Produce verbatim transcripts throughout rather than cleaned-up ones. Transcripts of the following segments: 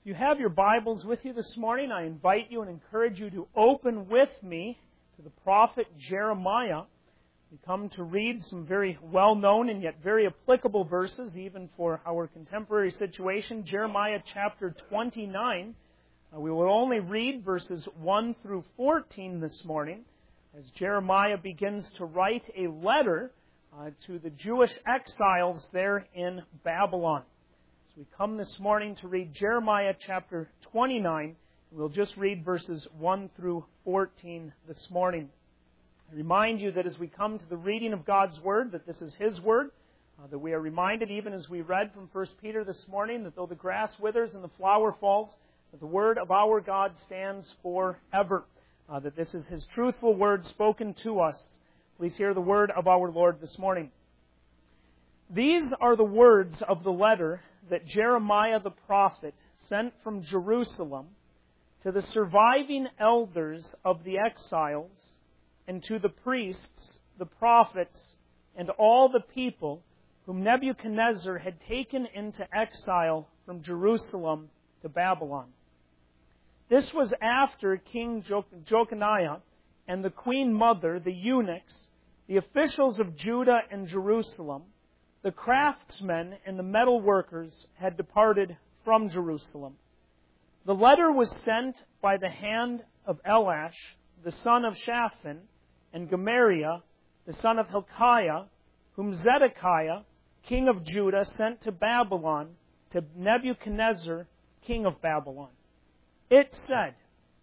If you have your Bibles with you this morning, I invite you and encourage you to open with me to the prophet Jeremiah. We come to read some very well-known and yet very applicable verses, even for our contemporary situation. Jeremiah chapter twenty-nine. Uh, we will only read verses one through fourteen this morning, as Jeremiah begins to write a letter uh, to the Jewish exiles there in Babylon. So we come this morning to read Jeremiah chapter twenty-nine. We'll just read verses one through fourteen this morning. I remind you that as we come to the reading of God's Word, that this is His Word, uh, that we are reminded, even as we read from First Peter this morning, that though the grass withers and the flower falls, that the Word of our God stands forever, uh, that this is His truthful Word spoken to us. Please hear the word of our Lord this morning. These are the words of the letter that Jeremiah the prophet sent from Jerusalem to the surviving elders of the exiles, and to the priests, the prophets, and all the people whom Nebuchadnezzar had taken into exile from Jerusalem to Babylon. This was after King Jeconiah and the queen mother, the eunuchs, the officials of Judah and Jerusalem, the craftsmen and the metal workers had departed from Jerusalem. The letter was sent by the hand of Elash, the son of Shaphan, and Gemariah, the son of Hilkiah, whom Zedekiah, king of Judah, sent to Babylon, to Nebuchadnezzar, king of Babylon. It said,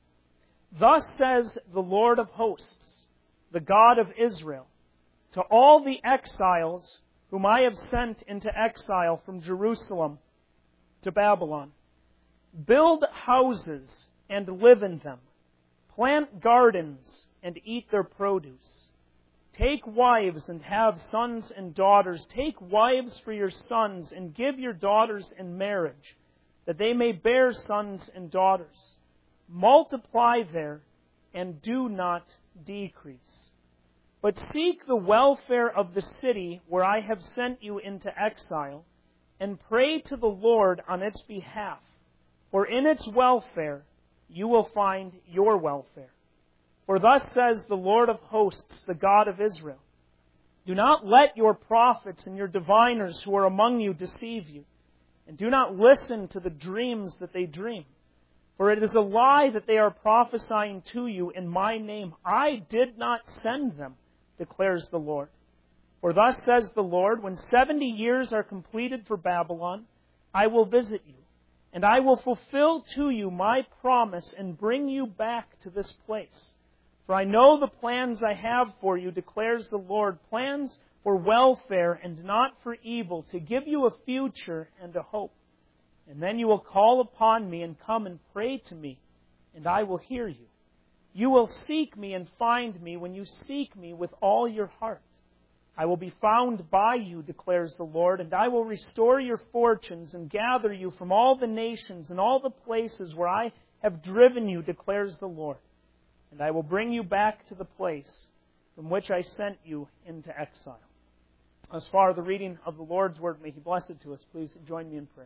"Thus says the Lord of hosts, the God of Israel, to all the exiles whom I have sent into exile from Jerusalem to Babylon, build houses and live in them, plant gardens and eat their produce. Take wives and have sons and daughters. Take wives for your sons and give your daughters in marriage, that they may bear sons and daughters. Multiply there and do not decrease. But seek the welfare of the city where I have sent you into exile, and pray to the Lord on its behalf, for in its welfare you will find your welfare. For thus says the Lord of hosts, the God of Israel, do not let your prophets and your diviners who are among you deceive you, and do not listen to the dreams that they dream. For it is a lie that they are prophesying to you in my name. I did not send them, declares the Lord. For thus says the Lord, when seventy years are completed for Babylon, I will visit you, and I will fulfill to you my promise and bring you back to this place. For I know the plans I have for you, declares the Lord, plans for welfare and not for evil, to give you a future and a hope. And then you will call upon me and come and pray to me, and I will hear you. You will seek me and find me when you seek me with all your heart. I will be found by you, declares the Lord, and I will restore your fortunes and gather you from all the nations and all the places where I have driven you, declares the Lord. And I will bring you back to the place from which I sent you into exile." As far as the reading of the Lord's Word, may He bless it to us. Please join me in prayer.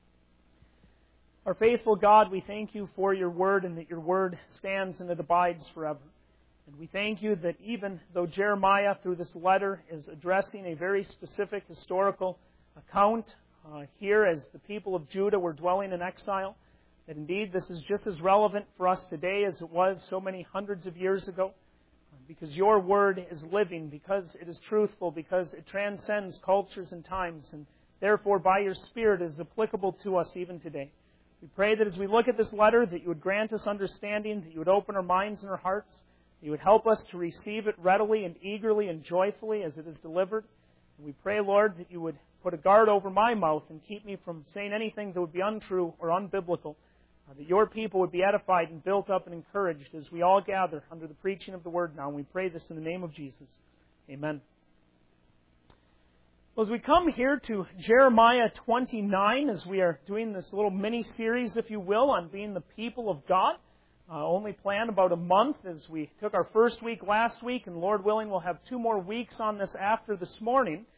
Our faithful God, we thank you for your Word, and that your Word stands and it abides forever. And we thank you that even though Jeremiah, through this letter, is addressing a very specific historical account uh, here as the people of Judah were dwelling in exile, that indeed this is just as relevant for us today as it was so many hundreds of years ago, because your Word is living, because it is truthful, because it transcends cultures and times, and therefore by your Spirit is applicable to us even today. We pray that as we look at this letter, that you would grant us understanding, that you would open our minds and our hearts, that you would help us to receive it readily and eagerly and joyfully as it is delivered. And we pray, Lord, that you would put a guard over my mouth and keep me from saying anything that would be untrue or unbiblical, uh, that your people would be edified and built up and encouraged as we all gather under the preaching of the Word now. And we pray this in the name of Jesus. Amen. Well, as we come here to Jeremiah twenty-nine, as we are doing this little mini-series, if you will, on being the people of God, uh, only planned about a month as we took our first week last week, and Lord willing, we'll have two more weeks on this after this morning.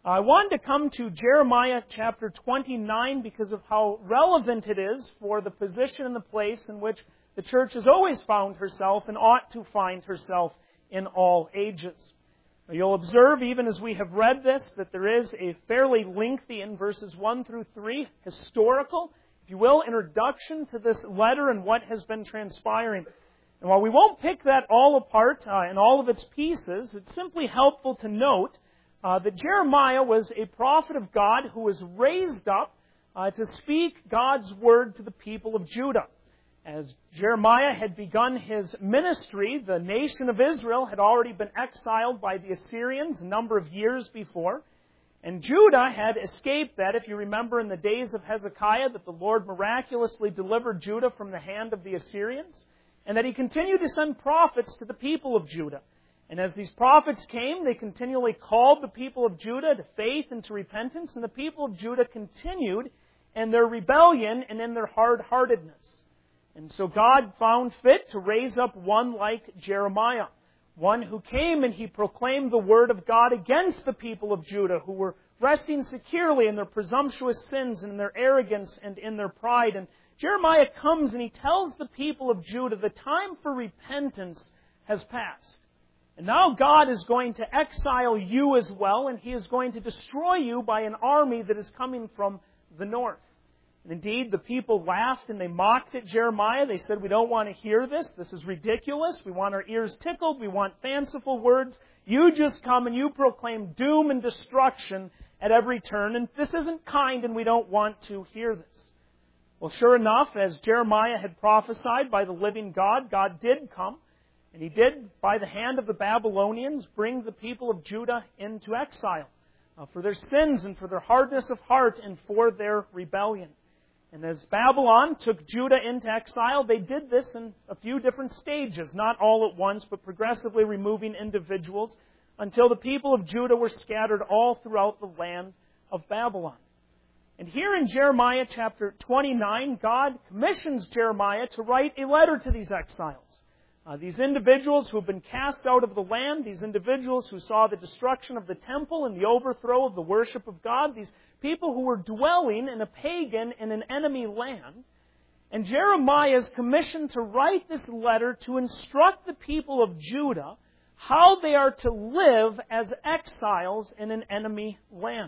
I wanted to come to Jeremiah chapter twenty-nine because of how relevant it is for the position and the place in which the church has always found herself and ought to find herself in all ages. Now, you'll observe, even as we have read this, that there is a fairly lengthy, in verses one through three, historical, if you will, introduction to this letter and what has been transpiring. And while we won't pick that all apart uh, in all of its pieces, it's simply helpful to note uh, that Jeremiah was a prophet of God who was raised up uh, to speak God's word to the people of Judah. As Jeremiah had begun his ministry, the nation of Israel had already been exiled by the Assyrians a number of years before. And Judah had escaped that, if you remember in the days of Hezekiah, that the Lord miraculously delivered Judah from the hand of the Assyrians, and that He continued to send prophets to the people of Judah. And as these prophets came, they continually called the people of Judah to faith and to repentance, and the people of Judah continued in their rebellion and in their hard-heartedness. And so God found fit to raise up one like Jeremiah, one who came and he proclaimed the word of God against the people of Judah, who were resting securely in their presumptuous sins and in their arrogance and in their pride. And Jeremiah comes and he tells the people of Judah the time for repentance has passed. And now God is going to exile you as well, and He is going to destroy you by an army that is coming from the north. And indeed, the people laughed and they mocked at Jeremiah. They said, "We don't want to hear this. This is ridiculous. We want our ears tickled. We want fanciful words. You just come and you proclaim doom and destruction at every turn. And this isn't kind and we don't want to hear this." Well, sure enough, as Jeremiah had prophesied by the living God, God did come. And He did, by the hand of the Babylonians, bring the people of Judah into exile uh, for their sins and for their hardness of heart and for their rebellion. And as Babylon took Judah into exile, they did this in a few different stages, not all at once, but progressively removing individuals until the people of Judah were scattered all throughout the land of Babylon. And here in Jeremiah chapter twenty-nine, God commissions Jeremiah to write a letter to these exiles. Uh, these individuals who have been cast out of the land, these individuals who saw the destruction of the temple and the overthrow of the worship of God, these people who were dwelling in a pagan and an enemy land. And Jeremiah is commissioned to write this letter to instruct the people of Judah how they are to live as exiles in an enemy land.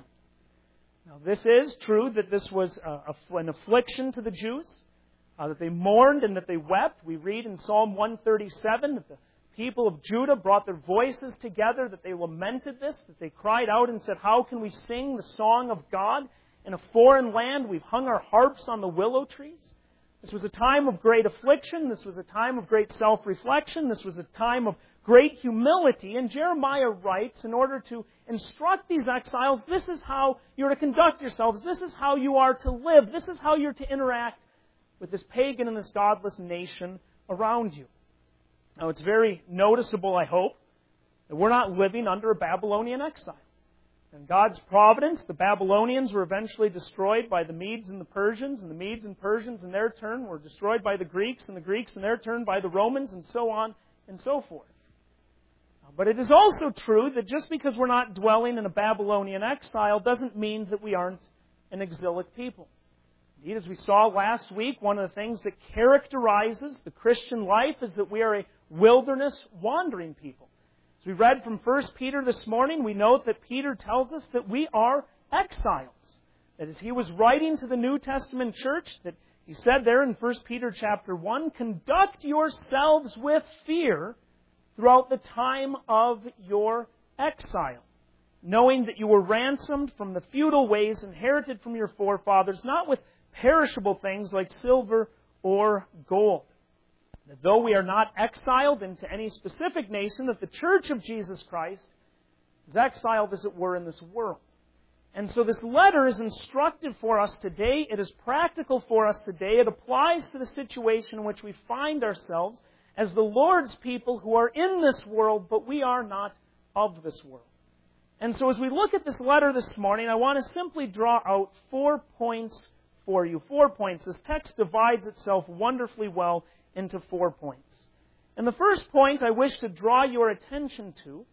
Now, this is true that this was a, a, an affliction to the Jews. Uh, that they mourned and that they wept. We read in Psalm one thirty-seven that the people of Judah brought their voices together, that they lamented this, that they cried out and said, "How can we sing the song of God in a foreign land? We've hung our harps on the willow trees." This was a time of great affliction. This was a time of great self-reflection. This was a time of great humility. And Jeremiah writes, in order to instruct these exiles, this is how you're to conduct yourselves. This is how you are to live. This is how you're to interact with this pagan and this godless nation around you. Now, it's very noticeable, I hope, that we're not living under a Babylonian exile. In God's providence, the Babylonians were eventually destroyed by the Medes and the Persians, and the Medes and Persians in their turn were destroyed by the Greeks, and the Greeks in their turn by the Romans, and so on and so forth. But it is also true that just because we're not dwelling in a Babylonian exile doesn't mean that we aren't an exilic people. Indeed, as we saw last week, one of the things that characterizes the Christian life is that we are a wilderness wandering people. As we read from First Peter this morning, we note that Peter tells us that we are exiles. That as he was writing to the New Testament church, that he said there in First Peter chapter one, "Conduct yourselves with fear throughout the time of your exile, knowing that you were ransomed from the futile ways inherited from your forefathers, not with perishable things like silver or gold." That though we are not exiled into any specific nation, that the Church of Jesus Christ is exiled, as it were, in this world. And so this letter is instructive for us today. It is practical for us today. It applies to the situation in which we find ourselves as the Lord's people who are in this world, but we are not of this world. And so as we look at this letter this morning, I want to simply draw out four points for you. Four points. This text divides itself wonderfully well into four points. And the first point I wish to draw your attention to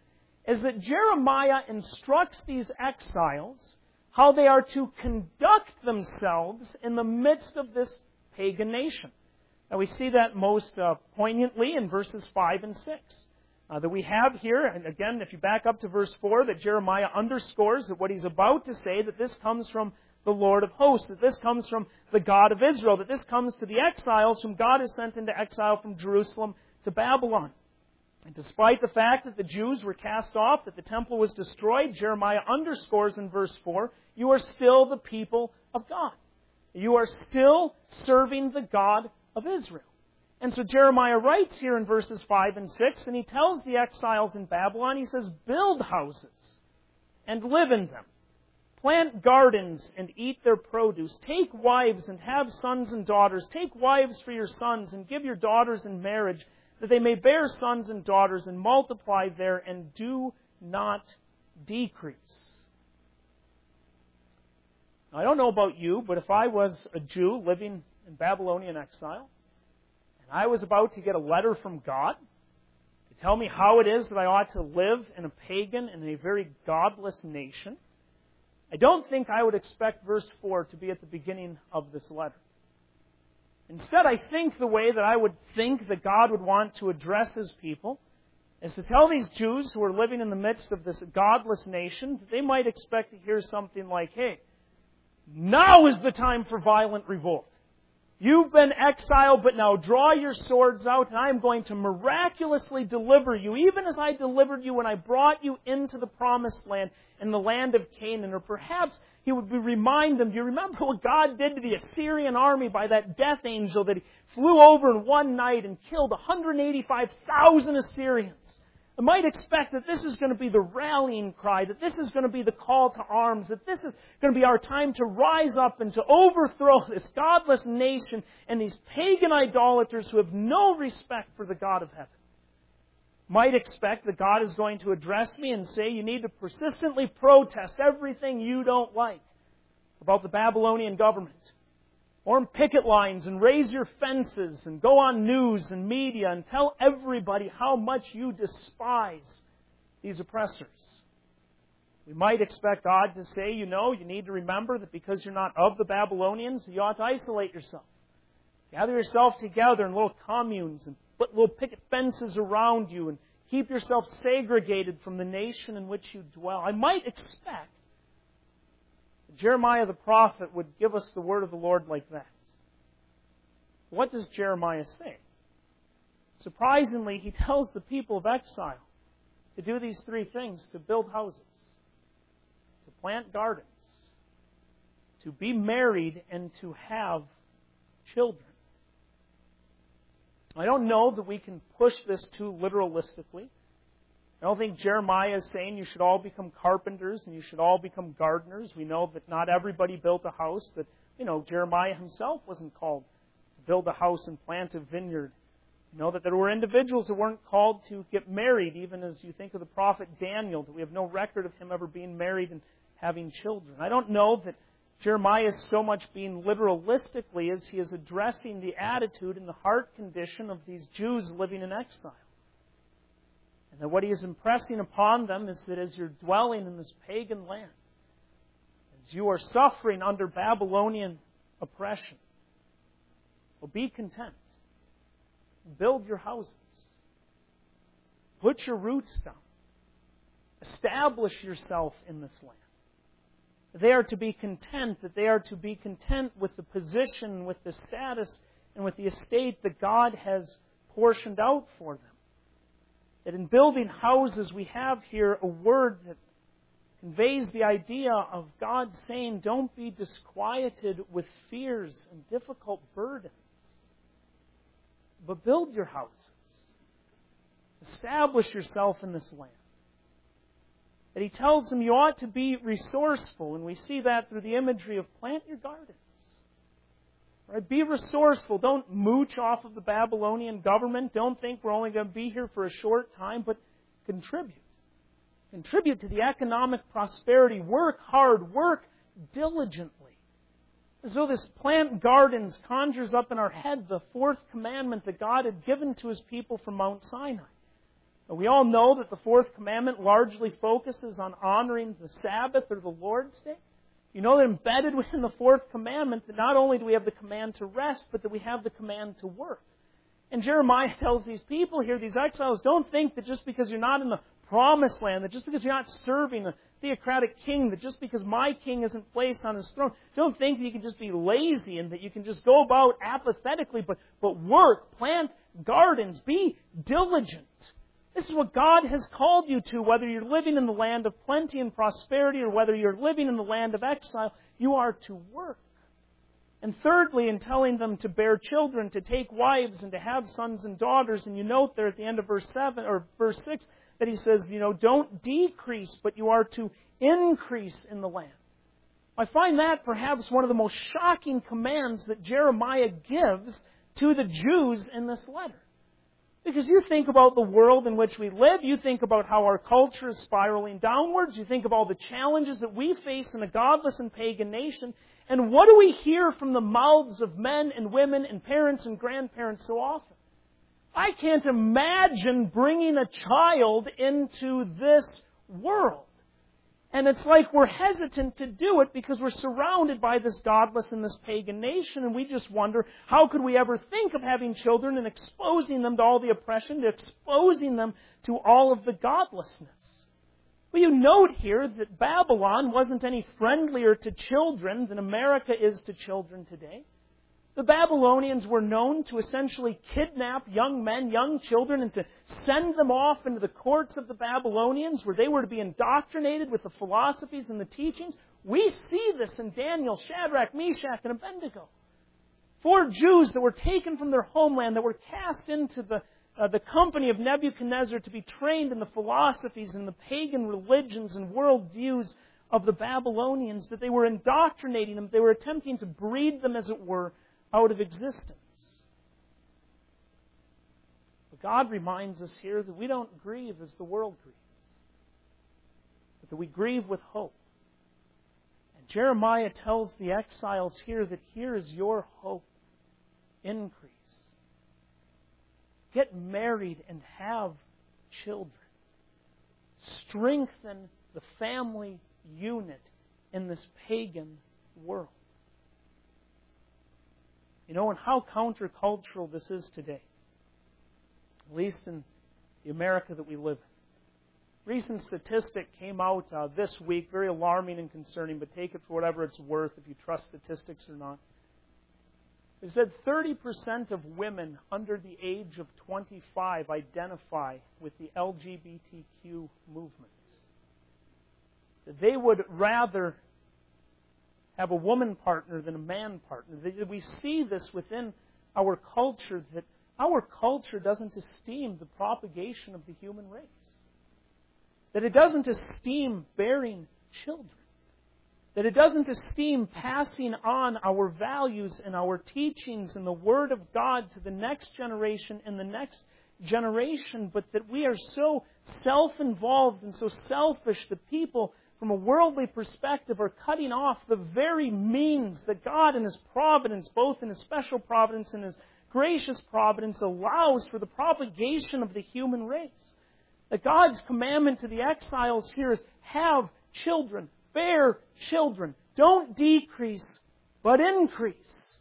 is that Jeremiah instructs these exiles how they are to conduct themselves in the midst of this pagan nation. Now we see that most uh, poignantly in verses five and six. Uh, that we have here, and again, if you back up to verse four, that Jeremiah underscores that what he's about to say, that this comes from the Lord of hosts, that this comes from the God of Israel, that this comes to the exiles whom God has sent into exile from Jerusalem to Babylon. And despite the fact that the Jews were cast off, that the temple was destroyed, Jeremiah underscores in verse four, you are still the people of God. You are still serving the God of Israel. And so Jeremiah writes here in verses five and six, and he tells the exiles in Babylon, he says, build houses and live in them. Plant gardens and eat their produce. Take wives and have sons and daughters. Take wives for your sons and give your daughters in marriage, that they may bear sons and daughters and multiply there and do not decrease. Now, I don't know about you, but if I was a Jew living in Babylonian exile, and I was about to get a letter from God to tell me how it is that I ought to live in a pagan and a very godless nation, I don't think I would expect verse four to be at the beginning of this letter. Instead, I think the way that I would think that God would want to address His people is to tell these Jews who are living in the midst of this godless nation that they might expect to hear something like, hey, now is the time for violent revolt. You've been exiled, but now draw your swords out, and I am going to miraculously deliver you, even as I delivered you when I brought you into the promised land, in the land of Canaan. Or perhaps He would remind them, do you remember what God did to the Assyrian army by that death angel that He flew over in one night and killed one hundred eighty-five thousand Assyrians? I might expect that this is going to be the rallying cry, that this is going to be the call to arms, that this is going to be our time to rise up and to overthrow this godless nation and these pagan idolaters who have no respect for the God of heaven. Might expect that God is going to address me and say, you need to persistently protest everything you don't like about the Babylonian government. Form picket lines and raise your fences and go on news and media and tell everybody how much you despise these oppressors. We might expect God to say, you know, you need to remember that because you're not of the Babylonians, you ought to isolate yourself. Gather yourself together in little communes and put little picket fences around you and keep yourself segregated from the nation in which you dwell. I might expect Jeremiah the prophet would give us the word of the Lord like that. What does Jeremiah say? Surprisingly, he tells the people of exile to do these three things: to build houses, to plant gardens, to be married, and to have children. I don't know that we can push this too literalistically. I don't think Jeremiah is saying you should all become carpenters and you should all become gardeners. We know that not everybody built a house, that, you know, Jeremiah himself wasn't called to build a house and plant a vineyard. You know that there were individuals who weren't called to get married, even as you think of the prophet Daniel, that we have no record of him ever being married and having children. I don't know that Jeremiah is so much being literalistically as he is addressing the attitude and the heart condition of these Jews living in exile. And that what he is impressing upon them is that as you're dwelling in this pagan land, as you are suffering under Babylonian oppression, well, be content. Build your houses. Put your roots down. Establish yourself in this land. They are to be content, that they are to be content with the position, with the status, and with the estate that God has portioned out for them. That in building houses, we have here a word that conveys the idea of God saying, don't be disquieted with fears and difficult burdens, but build your houses. Establish yourself in this land. That He tells them you ought to be resourceful, and we see that through the imagery of plant your gardens. Right? Be resourceful. Don't mooch off of the Babylonian government. Don't think we're only going to be here for a short time, but contribute. Contribute to the economic prosperity. Work hard. Work diligently. As though this plant gardens conjures up in our head the fourth commandment that God had given to His people from Mount Sinai. We all know that the fourth commandment largely focuses on honoring the Sabbath or the Lord's Day. You know that embedded within the fourth commandment that not only do we have the command to rest, but that we have the command to work. And Jeremiah tells these people here, these exiles, don't think that just because you're not in the promised land, that just because you're not serving a theocratic king, that just because my king isn't placed on his throne, don't think that you can just be lazy and that you can just go about apathetically, but, but work, plant gardens, be diligent. This is what God has called you to, whether you're living in the land of plenty and prosperity or whether you're living in the land of exile, you are to work. And thirdly, in telling them to bear children, to take wives and to have sons and daughters, and you note there at the end of verse seven or verse six that he says, you know, don't decrease, but you are to increase in the land. I find that perhaps one of the most shocking commands that Jeremiah gives to the Jews in this letter. Because you think about the world in which we live, you think about how our culture is spiraling downwards, you think of all the challenges that we face in a godless and pagan nation, and what do we hear from the mouths of men and women and parents and grandparents so often? I can't imagine bringing a child into this world. And it's like we're hesitant to do it because we're surrounded by this godless and this pagan nation, and we just wonder, how could we ever think of having children and exposing them to all the oppression, to exposing them to all of the godlessness? Well, you note here that Babylon wasn't any friendlier to children than America is to children today. The Babylonians were known to essentially kidnap young men, young children, and to send them off into the courts of the Babylonians where they were to be indoctrinated with the philosophies and the teachings. We see this in Daniel, Shadrach, Meshach, and Abednego. Four Jews that were taken from their homeland, that were cast into the, uh, the company of Nebuchadnezzar to be trained in the philosophies and the pagan religions and worldviews of the Babylonians, that they were indoctrinating them, they were attempting to breed them, as it were, out of existence. But God reminds us here that we don't grieve as the world grieves, but that we grieve with hope. And Jeremiah tells the exiles here that here is your hope. Increase. Get married and have children. Strengthen the family unit in this pagan world. You know, and how countercultural this is today, at least in the America that we live in. Recent statistic came out uh, this week, very alarming and concerning, but take it for whatever it's worth if you trust statistics or not. It said thirty percent of women under the age of twenty-five identify with the L G B T Q movement. That they would rather have a woman partner than a man partner. We see this within our culture, that our culture doesn't esteem the propagation of the human race. That it doesn't esteem bearing children. That it doesn't esteem passing on our values and our teachings and the Word of God to the next generation and the next generation, but that we are so self-involved and so selfish that people, from a worldly perspective, are cutting off the very means that God in His providence, both in His special providence and His gracious providence, allows for the propagation of the human race. That God's commandment to the exiles here is have children, bear children. Don't decrease, but increase.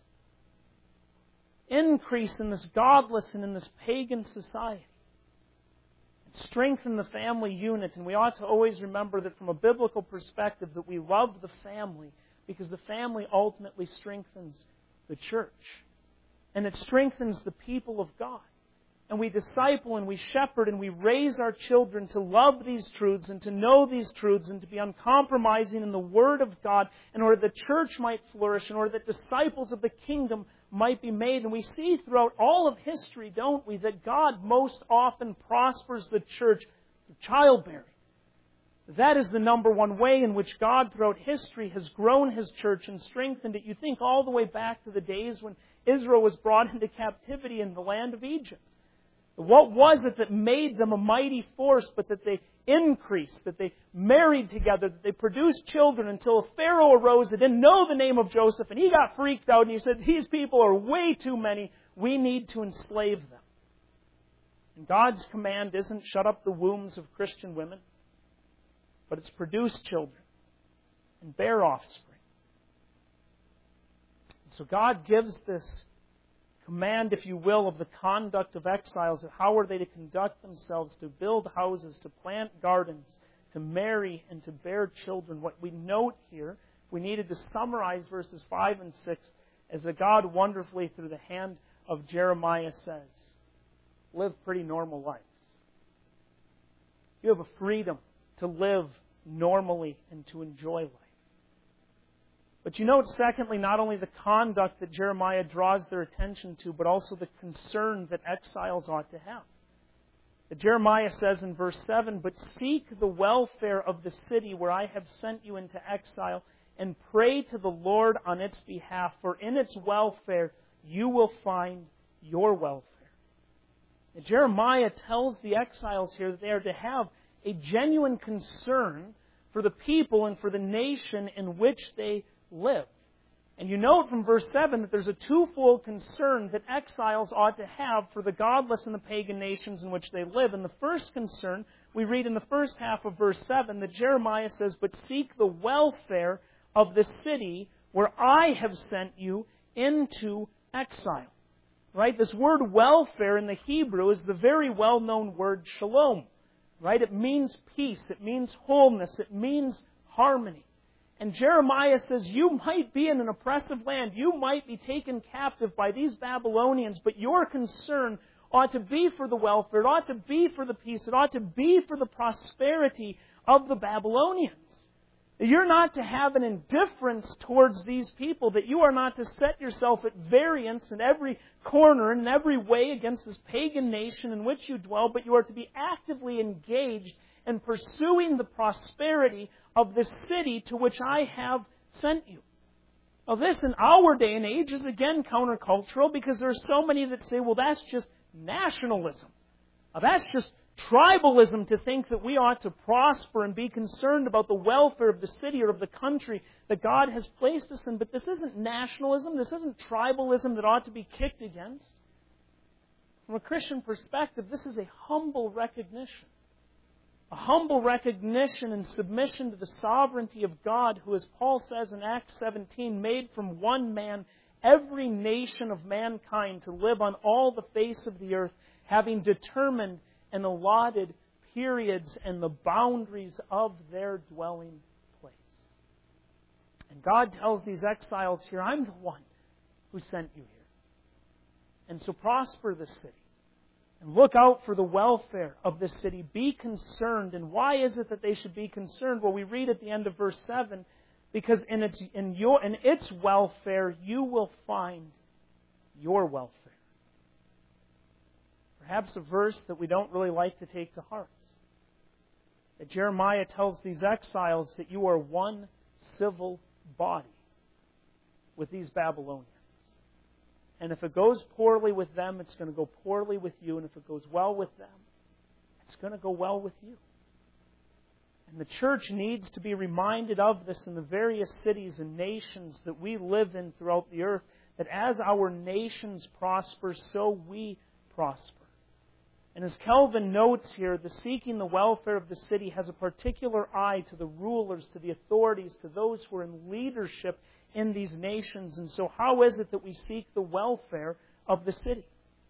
Increase in this godless and in this pagan society. Strengthen the family unit, and we ought to always remember that from a biblical perspective that we love the family because the family ultimately strengthens the church. And it strengthens the people of God. And we disciple and we shepherd and we raise our children to love these truths and to know these truths and to be uncompromising in the Word of God in order that the church might flourish, in order that disciples of the kingdom might be made. And we see throughout all of history, don't we, that God most often prospers the church through childbearing. That is the number one way in which God throughout history has grown His church and strengthened it. You think all the way back to the days when Israel was brought into captivity in the land of Egypt. What was it that made them a mighty force, but that they increased, that they married together, that they produced children until a Pharaoh arose that didn't know the name of Joseph, and he got freaked out and he said, these people are way too many. We need to enslave them. And God's command isn't shut up the wombs of Christian women, but it's produce children and bear offspring. So God gives this command, if you will, of the conduct of exiles. How are they to conduct themselves, to build houses, to plant gardens, to marry, and to bear children. What we note here, we needed to summarize verses five and six, as that God wonderfully, through the hand of Jeremiah, says, live pretty normal lives. You have a freedom to live normally and to enjoy life. But you note, secondly, not only the conduct that Jeremiah draws their attention to, but also the concern that exiles ought to have. That Jeremiah says in verse seven, "But seek the welfare of the city where I have sent you into exile, and pray to the Lord on its behalf, for in its welfare you will find your welfare." And Jeremiah tells the exiles here that they are to have a genuine concern for the people and for the nation in which they live. And you note from verse seven that there's a twofold concern that exiles ought to have for the godless and the pagan nations in which they live. And the first concern, we read in the first half of verse seven that Jeremiah says, "But seek the welfare of the city where I have sent you into exile." Right? This word welfare in the Hebrew is the very well-known word shalom. Right? It means peace. It means wholeness. It means harmony. And Jeremiah says, you might be in an oppressive land. You might be taken captive by these Babylonians, but your concern ought to be for the welfare. It ought to be for the peace. It ought to be for the prosperity of the Babylonians. You're not to have an indifference towards these people, that you are not to set yourself at variance in every corner and in every way against this pagan nation in which you dwell, but you are to be actively engaged in pursuing the prosperity of the city to which I have sent you. Now this, in our day and age, is again countercultural, because there are so many that say, well, that's just nationalism. Now, that's just tribalism to think that we ought to prosper and be concerned about the welfare of the city or of the country that God has placed us in. But this isn't nationalism. This isn't tribalism that ought to be kicked against. From a Christian perspective, this is a humble recognition. A humble recognition and submission to the sovereignty of God, who, as Paul says in Acts seventeen, made from one man every nation of mankind to live on all the face of the earth, having determined and allotted periods and the boundaries of their dwelling place. And God tells these exiles here, I'm the one who sent you here. And so prosper the city. And look out for the welfare of the city. Be concerned. And why is it that they should be concerned? Well, we read at the end of verse seven, because in its, in your, in its welfare you will find your welfare. Perhaps a verse that we don't really like to take to heart. That Jeremiah tells these exiles that you are one civil body with these Babylonians. And if it goes poorly with them, it's going to go poorly with you. And if it goes well with them, it's going to go well with you. And the church needs to be reminded of this in the various cities and nations that we live in throughout the earth, that as our nations prosper, so we prosper. And as Calvin notes here, the seeking the welfare of the city has a particular eye to the rulers, to the authorities, to those who are in leadership in these nations. And so how is it that we seek the welfare of the city?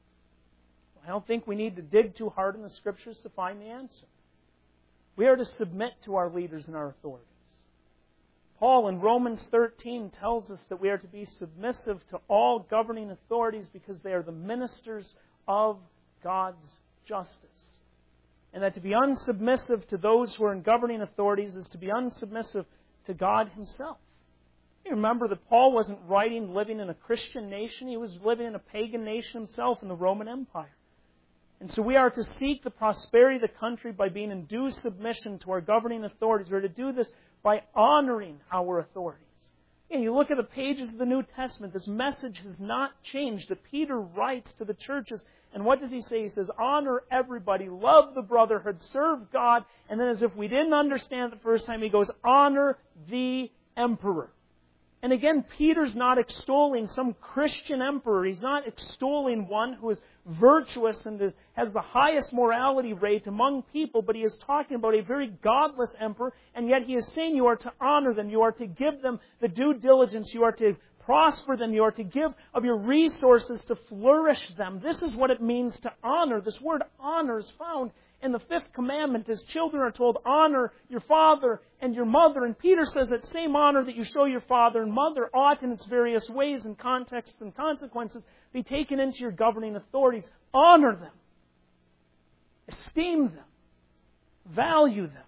I don't think we need to dig too hard in the Scriptures to find the answer. We are to submit to our leaders and our authorities. Paul in Romans thirteen tells us that we are to be submissive to all governing authorities because they are the ministers of God's justice. And that to be unsubmissive to those who are in governing authorities is to be unsubmissive to God Himself. You remember that Paul wasn't writing living in a Christian nation. He was living in a pagan nation himself in the Roman Empire. And so we are to seek the prosperity of the country by being in due submission to our governing authorities. We are to do this by honoring our authorities. And you look at the pages of the New Testament, this message has not changed. That Peter writes to the churches, and what does he say? He says, honor everybody, love the brotherhood, serve God. And then as if we didn't understand the first time, he goes, honor the emperor. And again, Peter's not extolling some Christian emperor. He's not extolling one who is virtuous and is, has the highest morality rate among people, but he is talking about a very godless emperor, and yet he is saying you are to honor them, you are to give them the due diligence, you are to prosper them, you are to give of your resources to flourish them. This is what it means to honor. This word honor is found in the fifth commandment, as children are told, honor your father and your mother. And Peter says that same honor that you show your father and mother ought in its various ways and contexts and consequences be taken into your governing authorities. Honor them. Esteem them. Value them.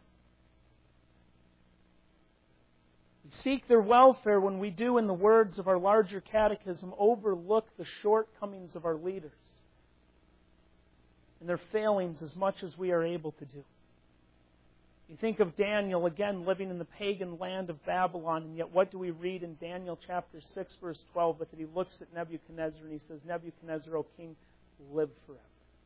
We seek their welfare when we do, in the words of our larger catechism, overlook the shortcomings of our leaders and their failings as much as we are able to do. You think of Daniel, again, living in the pagan land of Babylon, and yet what do we read in Daniel chapter six, verse twelve? But that he looks at Nebuchadnezzar and he says, Nebuchadnezzar, O king, live forever.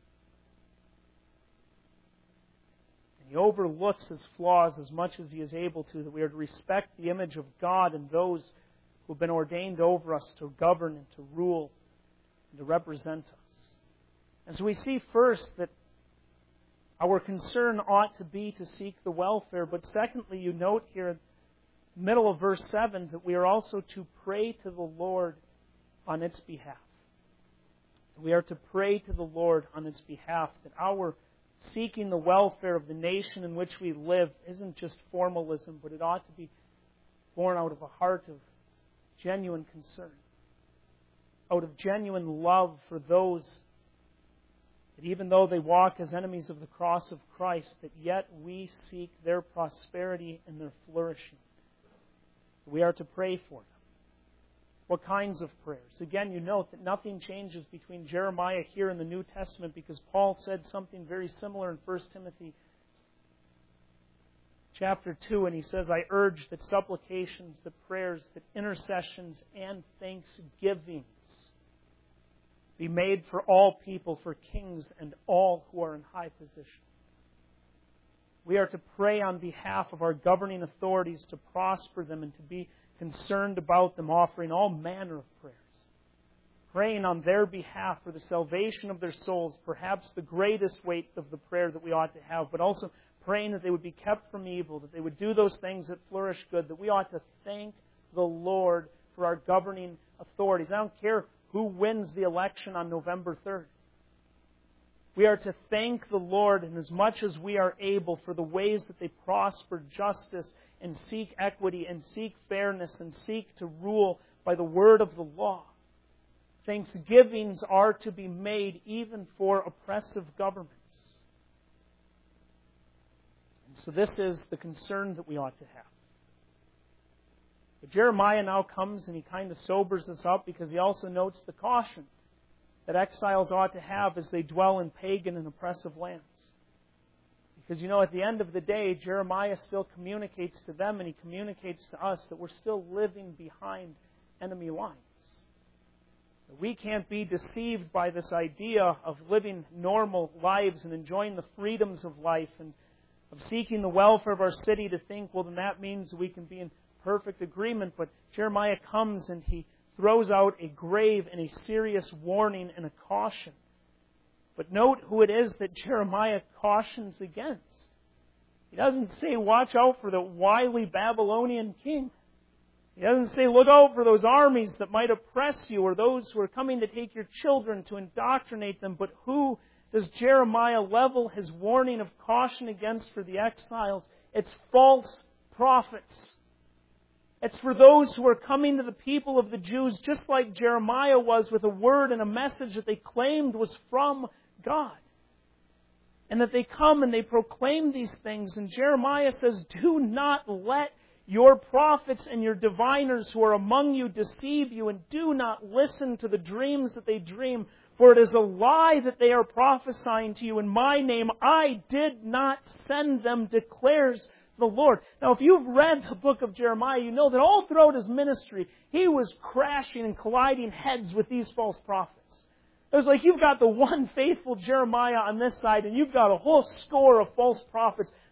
And he overlooks his flaws as much as he is able to, that we are to respect the image of God and those who have been ordained over us to govern and to rule and to represent us. And so we see first that our concern ought to be to seek the welfare. But secondly, you note here in the middle of verse seven that we are also to pray to the Lord on its behalf. We are to pray to the Lord on its behalf, that our seeking the welfare of the nation in which we live isn't just formalism, but it ought to be born out of a heart of genuine concern, out of genuine love for those that even though they walk as enemies of the cross of Christ, that yet we seek their prosperity and their flourishing. We are to pray for them. What kinds of prayers? Again, you note that nothing changes between Jeremiah here in the New Testament, because Paul said something very similar in First Timothy chapter two, and he says, I urge that supplications, that prayers, that intercessions, and thanksgivings be made for all people, for kings and all who are in high position. We are to pray on behalf of our governing authorities to prosper them and to be concerned about them, offering all manner of prayers. Praying on their behalf for the salvation of their souls, perhaps the greatest weight of the prayer that we ought to have, but also praying that they would be kept from evil, that they would do those things that flourish good, that we ought to thank the Lord for our governing authorities. I don't care who wins the election on November third. We are to thank the Lord in as much as we are able for the ways that they prosper justice and seek equity and seek fairness and seek to rule by the word of the law. Thanksgivings are to be made even for oppressive governments. And so this is the concern that we ought to have. But Jeremiah now comes and he kind of sobers us up, because he also notes the caution that exiles ought to have as they dwell in pagan and oppressive lands. Because, you know, at the end of the day, Jeremiah still communicates to them and he communicates to us that we're still living behind enemy lines. We can't be deceived by this idea of living normal lives and enjoying the freedoms of life and of seeking the welfare of our city to think, well, then that means we can be in perfect agreement. But Jeremiah comes and he throws out a grave and a serious warning and a caution. But note who it is that Jeremiah cautions against. He doesn't say, watch out for the wily Babylonian king. He doesn't say, look out for those armies that might oppress you, or those who are coming to take your children to indoctrinate them. But who does Jeremiah level his warning of caution against for the exiles? It's false prophets. It's for those who are coming to the people of the Jews, just like Jeremiah was, with a word and a message that they claimed was from God. And that they come and they proclaim these things. And Jeremiah says, do not let your prophets and your diviners who are among you deceive you, and do not listen to the dreams that they dream, for it is a lie that they are prophesying to you in my name. I did not send them, declares the Lord. Now, if you've read the book of Jeremiah, you know that all throughout his ministry, he was crashing and colliding heads with these false prophets. It was like you've got the one faithful Jeremiah on this side, and you've got a whole score of false prophets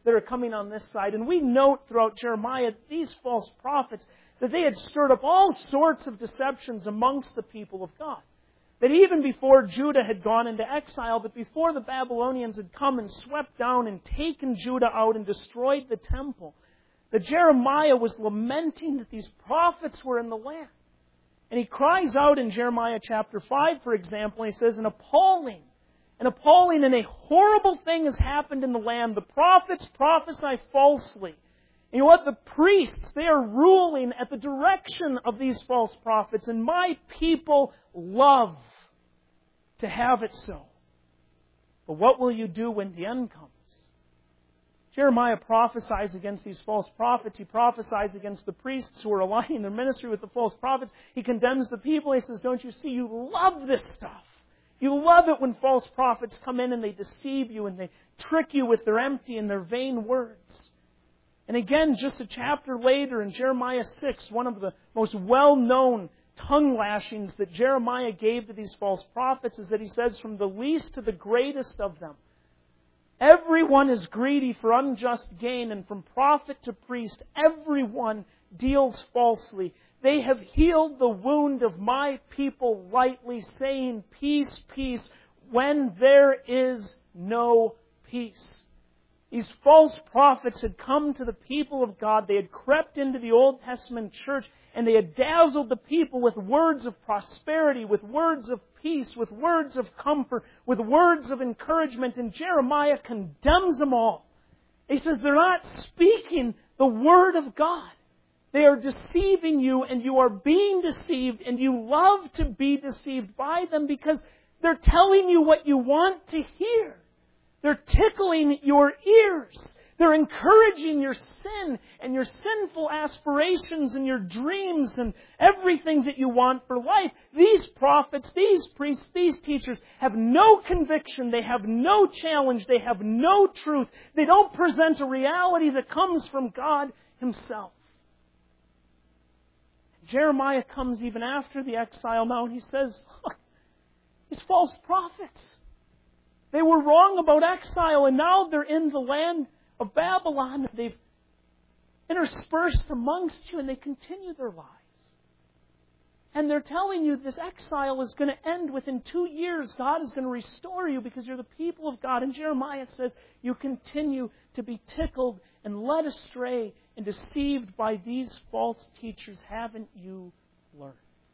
that are coming on this side. And we note throughout Jeremiah these false prophets that they had stirred up all sorts of deceptions amongst the people of God. That even before Judah had gone into exile, that before the Babylonians had come and swept down and taken Judah out and destroyed the temple, that Jeremiah was lamenting that these prophets were in the land. And he cries out in Jeremiah chapter five, for example, and he says, an appalling, an appalling and a horrible thing has happened in the land. The prophets prophesy falsely. And you know what? The priests, they are ruling at the direction of these false prophets. And my people love to have it so. But what will you do when the end comes? Jeremiah prophesies against these false prophets. He prophesies against the priests who are aligning their ministry with the false prophets. He condemns the people. He says, don't you see, you love this stuff. You love it when false prophets come in and they deceive you and they trick you with their empty and their vain words. And again, just a chapter later in Jeremiah six, one of the most well-known tongue lashings that Jeremiah gave to these false prophets is that he says, from the least to the greatest of them, everyone is greedy for unjust gain, and from prophet to priest, everyone deals falsely. They have healed the wound of my people lightly, saying, peace, peace, when there is no peace. These false prophets had come to the people of God. They had crept into the Old Testament church, and they had dazzled the people with words of prosperity, with words of peace, with words of comfort, with words of encouragement. And Jeremiah condemns them all. He says they're not speaking the Word of God. They are deceiving you, and you are being deceived, and you love to be deceived by them because they're telling you what you want to hear. They're tickling your ears. They're encouraging your sin and your sinful aspirations and your dreams and everything that you want for life. These prophets, these priests, these teachers have no conviction. They have no challenge. They have no truth. They don't present a reality that comes from God Himself. Jeremiah comes even after the exile now and he says, look, these false prophets, they were wrong about exile, and now they're in the land of Babylon. They've interspersed amongst you, and they continue their lies. And they're telling you this exile is going to end within two years. God is going to restore you because you're the people of God. And Jeremiah says, you continue to be tickled and led astray and deceived by these false teachers. Haven't you learned?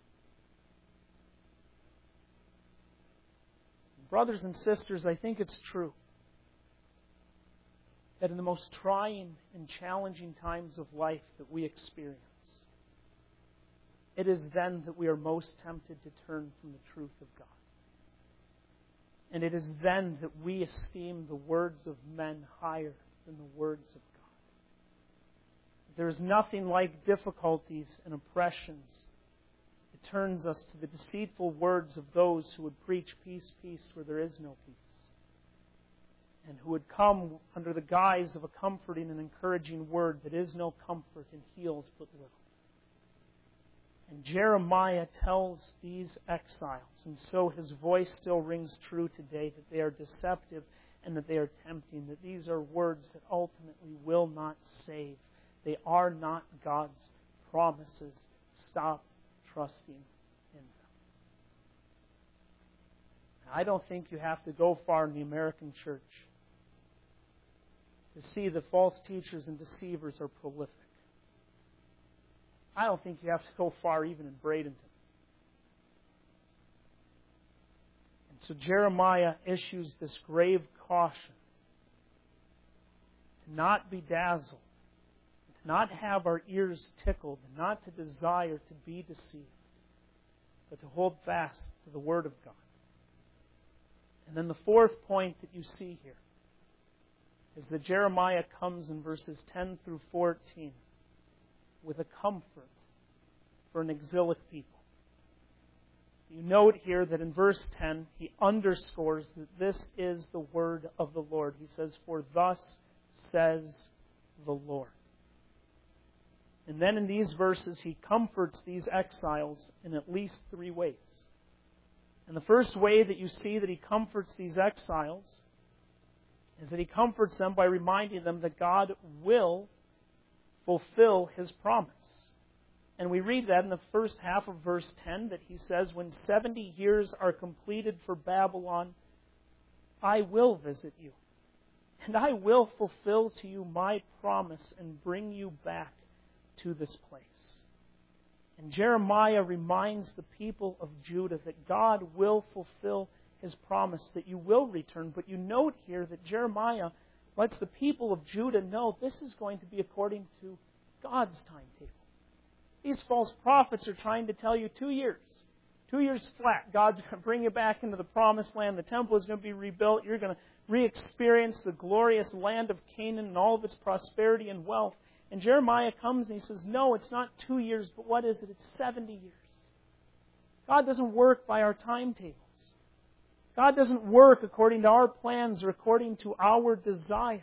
Brothers and sisters, I think it's true that in the most trying and challenging times of life that we experience, it is then that we are most tempted to turn from the truth of God. And it is then that we esteem the words of men higher than the words of God. There is nothing like difficulties and oppressions. It turns us to the deceitful words of those who would preach peace, peace where there is no peace. And who would come under the guise of a comforting and encouraging word that is no comfort and heals but little. And Jeremiah tells these exiles, and so his voice still rings true today, that they are deceptive and that they are tempting, that these are words that ultimately will not save. They are not God's promises. Stop trusting in them. I don't think you have to go far in the American church to see that false teachers and deceivers are prolific. I don't think you have to go far even in Bradenton. And so Jeremiah issues this grave caution to not be dazzled, to not have our ears tickled, not to desire to be deceived, but to hold fast to the Word of God. And then the fourth point that you see here is that Jeremiah comes in verses ten through fourteen with a comfort for an exilic people. You note here that in verse ten, he underscores that this is the word of the Lord. He says, "For thus says the Lord." And then in these verses, he comforts these exiles in at least three ways. And the first way that you see that he comforts these exiles is that He comforts them by reminding them that God will fulfill His promise. And we read that in the first half of verse ten, that He says, when seventy years are completed for Babylon, I will visit you, and I will fulfill to you my promise and bring you back to this place. And Jeremiah reminds the people of Judah that God will fulfill His promise, that you will return. But you note here that Jeremiah lets the people of Judah know this is going to be according to God's timetable. These false prophets are trying to tell you two years. Two years flat. God's going to bring you back into the promised land. The temple is going to be rebuilt. You're going to re-experience the glorious land of Canaan and all of its prosperity and wealth. And Jeremiah comes and he says, no, it's not two years, but what is it? It's seventy years. God doesn't work by our timetables. God doesn't work according to our plans or according to our desires.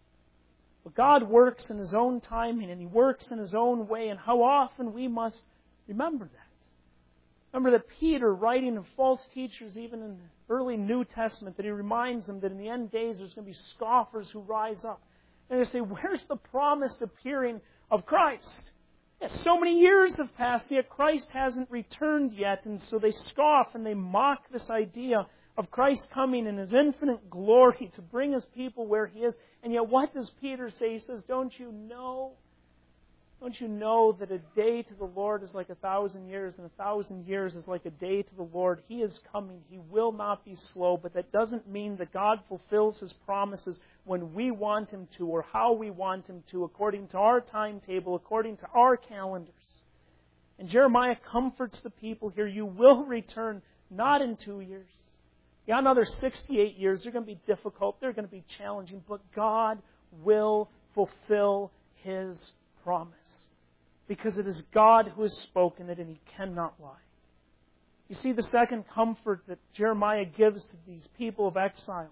But God works in His own timing, and He works in His own way, and how often we must remember that. Remember that Peter, writing of false teachers even in the early New Testament, that he reminds them that in the end days there's going to be scoffers who rise up. And they say, where's the promised appearing of Christ? Yeah, so many years have passed, yet Christ hasn't returned yet. And so they scoff and they mock this idea of Christ coming in His infinite glory to bring His people where He is. And yet what does Peter say? He says, don't you know? Don't you know that a day to the Lord is like a thousand years, and a thousand years is like a day to the Lord? He is coming. He will not be slow, but that doesn't mean that God fulfills His promises when we want Him to or how we want Him to, according to our timetable, according to our calendars. And Jeremiah comforts the people here. You will return, not in two years. Yeah, another sixty-eight years. They're going to be difficult. They're going to be challenging, but God will fulfill His promise. Because it is God who has spoken it, and He cannot lie. You see, the second comfort that Jeremiah gives to these people of exile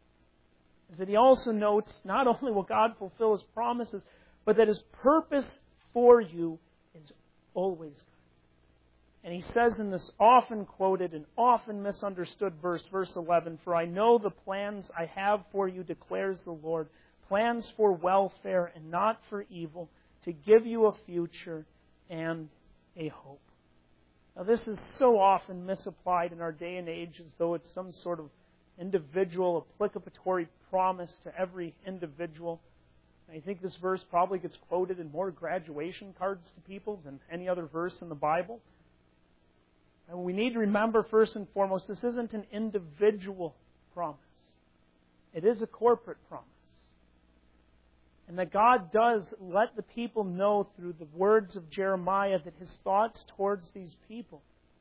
is that he also notes not only will God fulfill His promises, but that His purpose for you is always good. And he says in this often quoted and often misunderstood verse, verse eleven, for I know the plans I have for you, declares the Lord, plans for welfare and not for evil, to give you a future and a hope. Now this is so often misapplied in our day and age as though it's some sort of individual applicatory promise to every individual. I think this verse probably gets quoted in more graduation cards to people than any other verse in the Bible. And we need to remember first and foremost, this isn't an individual promise. It is a corporate promise. And that God does let the people know through the words of Jeremiah that His thoughts towards these people,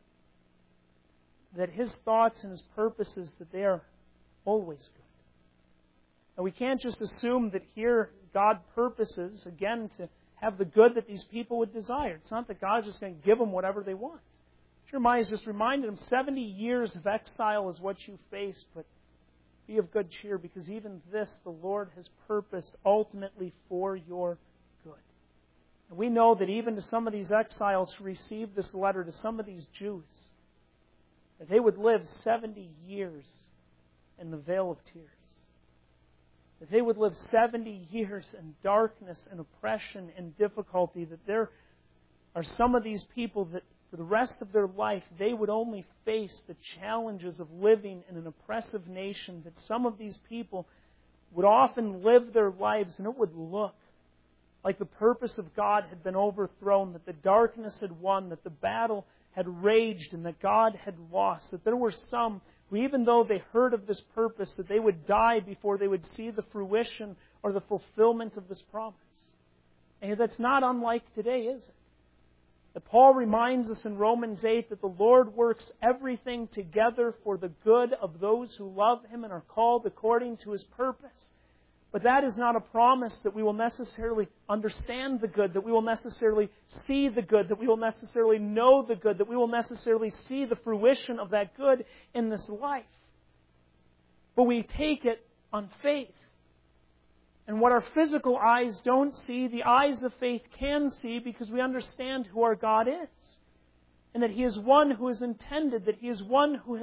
that His thoughts and His purposes, that they are always good. And we can't just assume that here God purposes, again, to have the good that these people would desire. It's not that God's just going to give them whatever they want. Jeremiah is just reminded them, seventy years of exile is what you face, but be of good cheer, because even this the Lord has purposed ultimately for your good. And we know that even to some of these exiles who received this letter, to some of these Jews, that they would live seventy years in the vale of tears. That they would live seventy years in darkness and oppression and difficulty. That there are some of these people that for the rest of their life, they would only face the challenges of living in an oppressive nation, that some of these people would often live their lives and it would look like the purpose of God had been overthrown, that the darkness had won, that the battle had raged and that God had lost. That there were some who, even though they heard of this purpose, that they would die before they would see the fruition or the fulfillment of this promise. And that's not unlike today, is it? That Paul reminds us in Romans eight that the Lord works everything together for the good of those who love Him and are called according to His purpose. But that is not a promise that we will necessarily understand the good, that we will necessarily see the good, that we will necessarily know the good, that we will necessarily see the fruition of that good in this life. But we take it on faith. And what our physical eyes don't see, the eyes of faith can see, because we understand who our God is. And that He is one who is intended, that He is one who has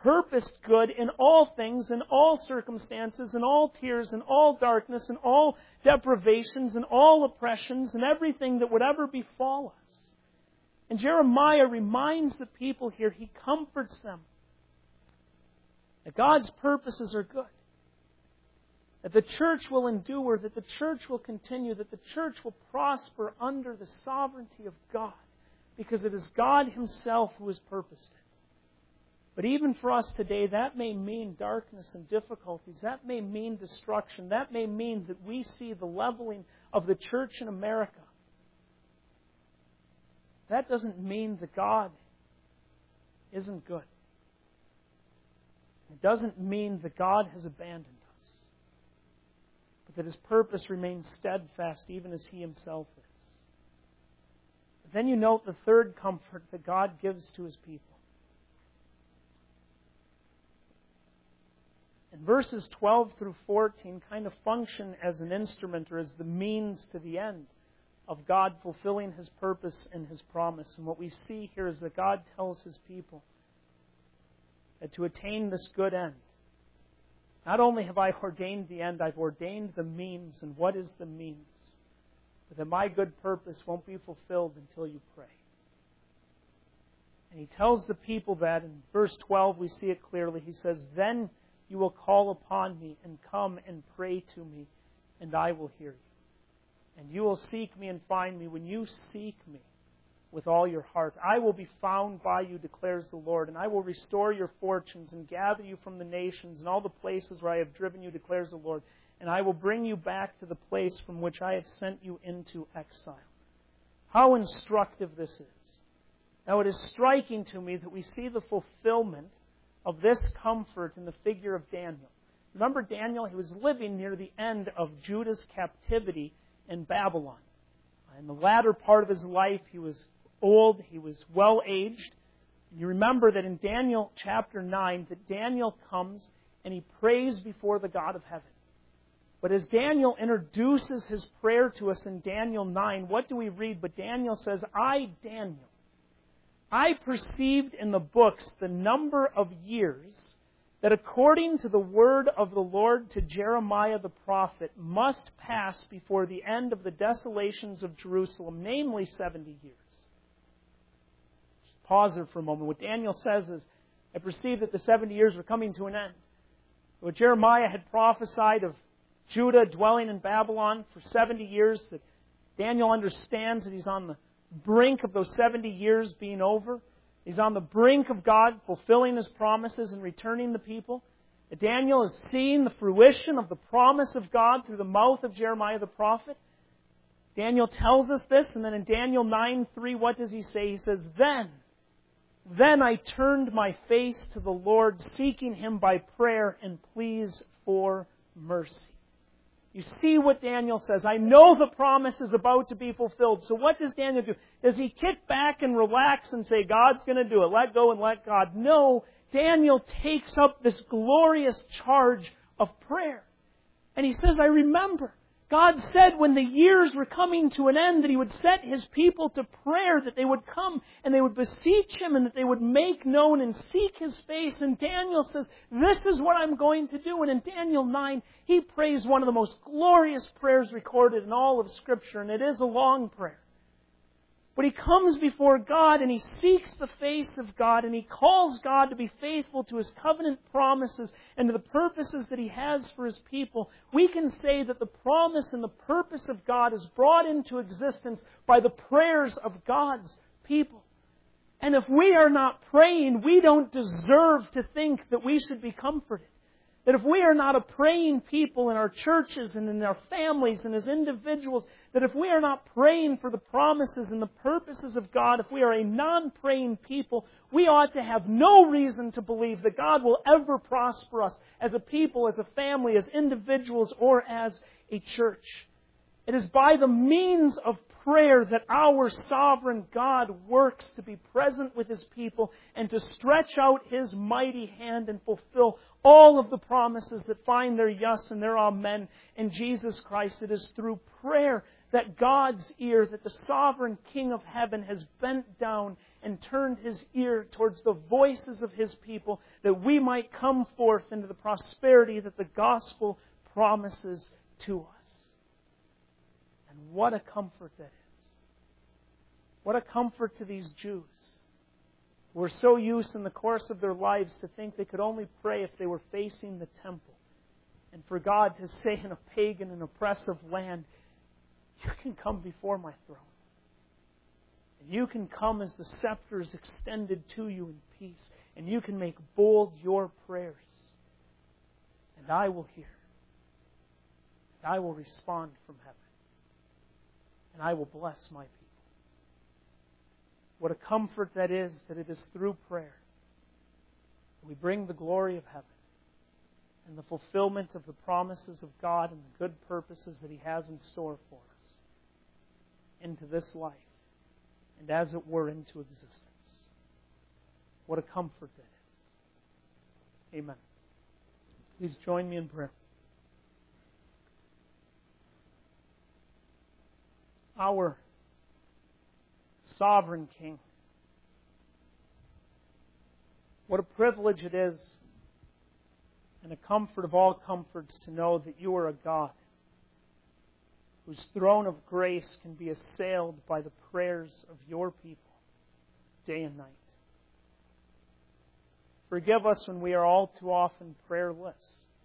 purposed good in all things, in all circumstances, in all tears, in all darkness, in all deprivations, in all oppressions, and everything that would ever befall us. And Jeremiah reminds the people here, he comforts them that God's purposes are good, that the church will endure, that the church will continue, that the church will prosper under the sovereignty of God, because it is God Himself who has purposed it. But even for us today, that may mean darkness and difficulties. That may mean destruction. That may mean that we see the leveling of the church in America. That doesn't mean that God isn't good. It doesn't mean that God has abandoned us, but that His purpose remains steadfast even as He Himself is. But then you note the third comfort that God gives to His people. And verses twelve through fourteen kind of function as an instrument or as the means to the end of God fulfilling His purpose and His promise. And what we see here is that God tells His people that to attain this good end, not only have I ordained the end, I've ordained the means. And what is the means? But that my good purpose won't be fulfilled until you pray. And He tells the people that in verse twelve we see it clearly. He says, "Then you will call upon me and come and pray to me, and I will hear you. And you will seek me and find me when you seek me with all your heart. I will be found by you, declares the Lord, and I will restore your fortunes and gather you from the nations and all the places where I have driven you, declares the Lord. And I will bring you back to the place from which I have sent you into exile." How instructive this is. Now it is striking to me that we see the fulfillment of this comfort in the figure of Daniel. Remember Daniel? He was living near the end of Judah's captivity in Babylon. In the latter part of his life, he was old, he was well-aged. And you remember that in Daniel chapter nine, that Daniel comes and he prays before the God of heaven. But as Daniel introduces his prayer to us in Daniel nine, what do we read? But Daniel says, "I, Daniel, I perceived in the books the number of years that according to the word of the Lord to Jeremiah the prophet must pass before the end of the desolations of Jerusalem, namely seventy years." Just pause there for a moment. What Daniel says is, I perceived that the seventy years were coming to an end. What Jeremiah had prophesied of Judah dwelling in Babylon for seventy years, that Daniel understands that he's on the brink of those seventy years being over. He's on the brink of God fulfilling His promises and returning the people. Daniel is seeing the fruition of the promise of God through the mouth of Jeremiah the prophet. Daniel tells us this, and then in Daniel nine three, what does he say? He says, Then, then I turned my face to the Lord, seeking Him by prayer and pleas for mercy. You see what Daniel says. I know the promise is about to be fulfilled. So what does Daniel do? Does he kick back and relax and say, God's going to do it, let go and let God? No. Daniel takes up this glorious charge of prayer. And he says, I remember. God said when the years were coming to an end that He would set His people to prayer, that they would come and they would beseech Him and that they would make known and seek His face. And Daniel says, this is what I'm going to do. And in Daniel nine, he prays one of the most glorious prayers recorded in all of Scripture. And it is a long prayer. But he comes before God and he seeks the face of God and he calls God to be faithful to His covenant promises and to the purposes that He has for His people. We can say that the promise and the purpose of God is brought into existence by the prayers of God's people. And if we are not praying, we don't deserve to think that we should be comforted. That if we are not a praying people in our churches and in our families and as individuals, that if we are not praying for the promises and the purposes of God, if we are a non-praying people, we ought to have no reason to believe that God will ever prosper us as a people, as a family, as individuals, or as a church. It is by the means of prayer that our sovereign God works to be present with His people and to stretch out His mighty hand and fulfill all of the promises that find their yes and their amen in Jesus Christ. It is through prayer that God's ear, that the sovereign King of heaven has bent down and turned His ear towards the voices of His people, that we might come forth into the prosperity that the gospel promises to us. And what a comfort that is. What a comfort to these Jews who were so used in the course of their lives to think they could only pray if they were facing the temple. And for God to say in a pagan and oppressive land, you can come before my throne. And you can come as the scepter is extended to you in peace. And you can make bold your prayers. And I will hear. And I will respond from heaven. And I will bless my people. What a comfort that is, that it is through prayer that we bring the glory of heaven and the fulfillment of the promises of God and the good purposes that He has in store for us into this life and, as it were, into existence. What a comfort that is. Amen. Please join me in prayer. Our sovereign King, what a privilege it is and a comfort of all comforts to know that you are a God whose throne of grace can be assailed by the prayers of your people day and night. Forgive us when we are all too often prayerless.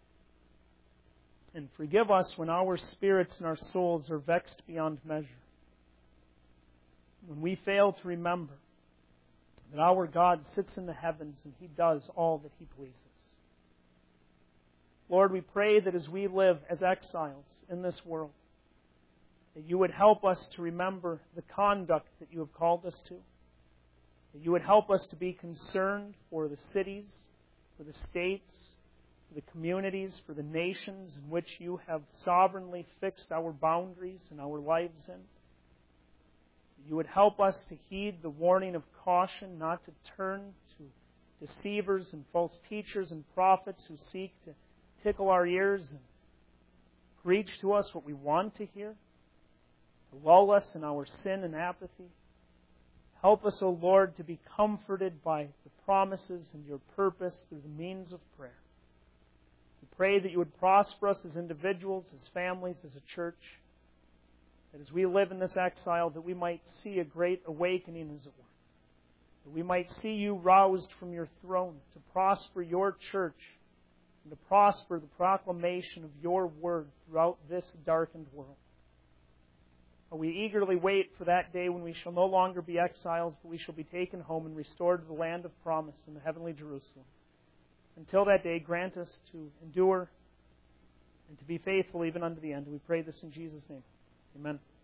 And forgive us when our spirits and our souls are vexed beyond measure. When we fail to remember that our God sits in the heavens and He does all that He pleases. Lord, we pray that as we live as exiles in this world, that you would help us to remember the conduct that you have called us to. That you would help us to be concerned for the cities, for the states, for the communities, for the nations in which you have sovereignly fixed our boundaries and our lives in. That you would help us to heed the warning of caution, not to turn to deceivers and false teachers and prophets who seek to tickle our ears and preach to us what we want to hear, to lull us in our sin and apathy. Help us, O Lord, to be comforted by the promises and your purpose through the means of prayer. We pray that you would prosper us as individuals, as families, as a church, that as we live in this exile, that we might see a great awakening, as it were. That we might see you roused from your throne to prosper your church and to prosper the proclamation of your word throughout this darkened world. We eagerly wait for that day when we shall no longer be exiles, but we shall be taken home and restored to the land of promise in the heavenly Jerusalem. Until that day, grant us to endure and to be faithful even unto the end. We pray this in Jesus' name. Amen.